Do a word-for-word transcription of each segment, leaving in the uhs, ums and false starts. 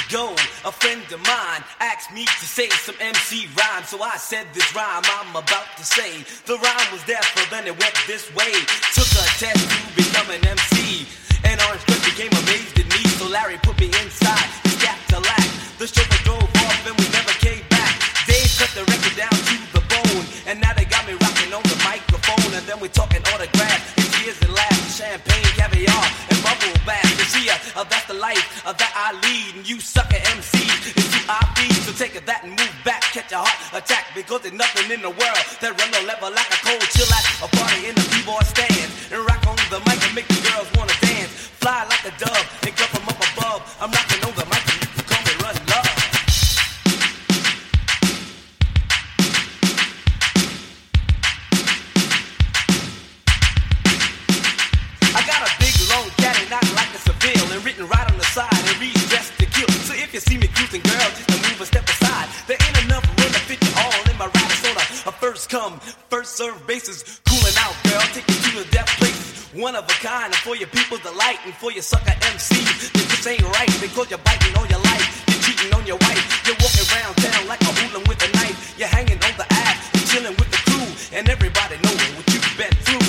ago, a friend of mine asked me to say some M C rhyme. So I said this rhyme I'm about to say. The rhyme was therefore then it went this way. Took a test to become an M C, and Orange Cliff became amazed at me. So Larry put me inside his Cadillac. The chauffeur drove off and we never came back. Dave cut the record down to the bone, and now they got me rocking on the microphone. And then we talking autographs, and tears and laughs, champagne, caviar, and bubble bath. You see, uh, that's the life uh, that I lead, and you sucker M Cs is who I feed. So take it that and move back, catch a heart attack, because there's nothing in the world that run the level like a cold chill at a party in the keyboard stand, and rock on the mic and make the girls wanna dance, fly like a dove and come from up above. I'm rocking on the mic and you can call me Run Love. I got a big long caddy, not like a Seville, and written right on the side and reads Dressed to Kill. So if you see me cruising, girl, just to move a step aside. There ain't enough room to fit you all in my ride. It's on a, a first come, first serve basis. Cooling out, girl, take you to the death places. One of a kind, and for your people's delight, and for your sucker M Cs, this just ain't right, because you're biting on your life, you're cheating on your wife, you're walking around town like a hooligan with a knife, you're hanging on the ass, you're chilling with the crew, and everybody knowing what you've been through.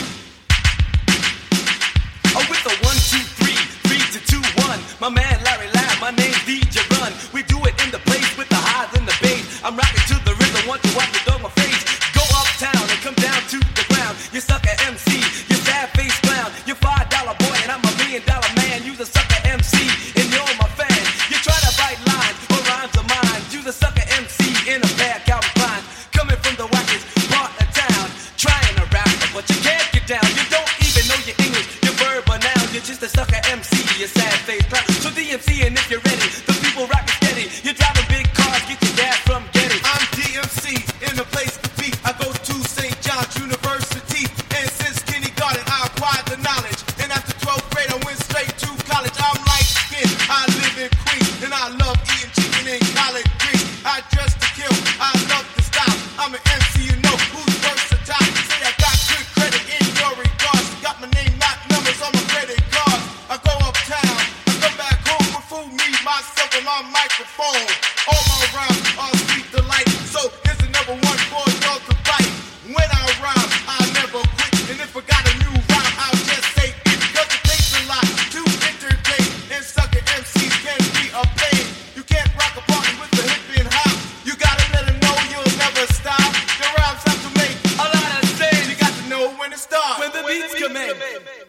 Oh, with the one, two, three, three to two, one, my man Larry Lab, my name's D J Run, we do it in the place with the highs and the bass, I'm rocking to the rhythm, want you watch me throw my face, go uptown and come down to the ground, you sucker M C, you sad face clown, you five dollar boy and I'm a million dollar man, you the sucker M C and you're my fan, you try to write lines or rhymes of mine, you the sucker M C in a pair of Calvin Klein, coming from the wackest part of town, trying to rap but you can't get down, you don't even know your English, your verb or noun, you're just a sucker M C, you sad face clown, so D M C and if you're ready, the people rockin' steady, you're driving big cars, get your gas from Getty. I'm D M C in the place to be. I go to Saint John's University, and since kindergarten I acquired the knowledge. And after twelfth grade I went straight to college. I'm light skinned, I live in Queens, and I love eating chicken and collard greens. I dress to kill, I love the style. I'm an M C, you know who's versatile. Say I got good credit in your regards. Got my name, not numbers on my credit cards. I go uptown, I come back home with food, me, myself, and my microphone. All my rhymes are sweet delight. So here's another one for y'all to bite. When I rhyme, I never quit. And if I got a new rhyme, I'll just say it. Because it takes a lot to entertain. And sucker M Cs can be a pain. You can't rock a party with the hip and hop. You gotta let them know you'll never stop. The rhymes have to make a lot of sense. You got to know when to start. When the beats come in.